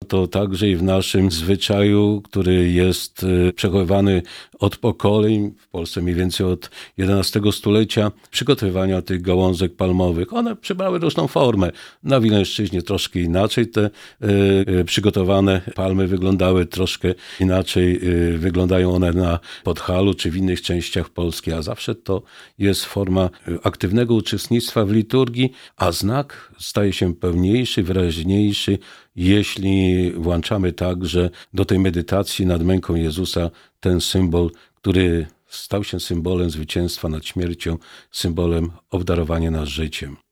to także i w naszym zwyczaju, który jest przechowywany od pokoleń, w Polsce mniej więcej od XI stulecia, przygotowywania tych gałązek palmowych. One przybrały różną formę. Na Wileńszczyźnie troszkę inaczej te przygotowane palmy wyglądały, troszkę inaczej wyglądają one na Podhalu czy w innych częściach Polski, a zawsze to jest forma aktywnego uczestnictwa w liturgii, a znak staje się pełniejszy, wyraźniejszy, jeśli włączamy także do tej medytacji nad męką Jezusa ten symbol, który stał się symbolem zwycięstwa nad śmiercią, symbolem obdarowania nas życiem.